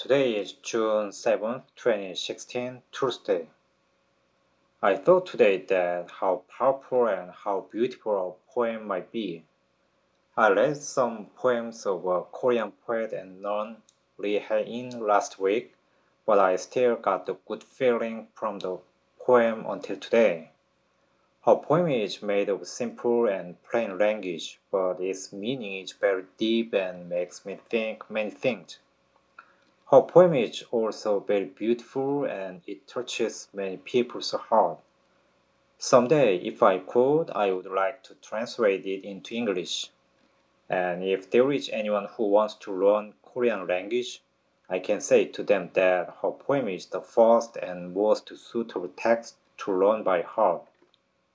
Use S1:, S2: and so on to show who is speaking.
S1: Today is June 7th, 2016, Tuesday. I thought today that how powerful and how beautiful a poem might be. I read some poems of a Korean poet and nun, Lee Hae-in, last week, but I still got the good feeling from the poem until today. Her poem is made of simple and plain language, but its meaning is very deep and makes me think many things. Her poem is also very beautiful and it touches many people's heart. Someday, if I could, I would like to translate it into English. And if there is anyone who wants to learn Korean language, I can say to them that her poem is the first and most suitable text to learn by heart.